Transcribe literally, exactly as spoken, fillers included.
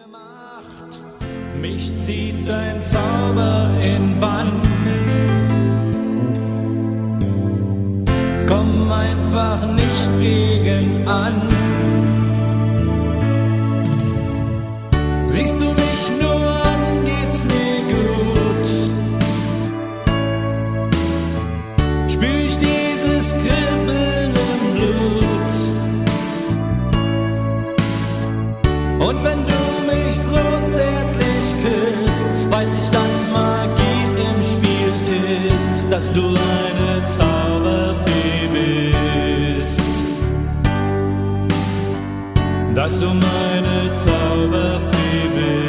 Mich zieht dein Zauber in Bann. Komm einfach nicht gegen an. Siehst du mich nur an, geht's mir gut. Spür ich dieses Kribbeln im Blut. Und wenn du mich so zärtlich küsst, weiß ich, dass Magie im Spiel ist, dass du eine Zauberfee bist, dass du meine Zauberfee bist.